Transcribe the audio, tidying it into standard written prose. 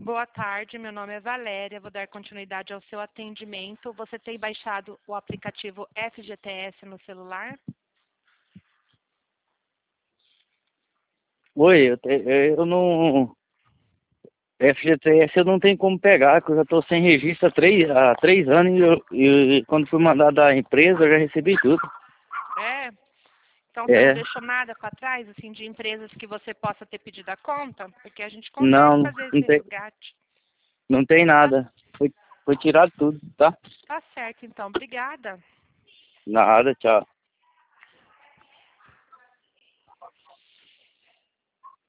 Boa tarde, meu nome é Valéria, vou dar continuidade ao seu atendimento. Você tem baixado o aplicativo FGTS no celular? Oi, eu não... FGTS eu não tenho como pegar, porque eu já estou sem registro há 3 anos e quando fui mandado da empresa eu já recebi tudo. É? Então você não É, deixou nada para trás, assim, de empresas que você possa ter pedido a conta? Porque a gente consegue não, fazer não esse tem, resgate. não tem Tá, nada. Foi tirado tudo, tá? tá certo, então. Obrigada. Nada, tchau.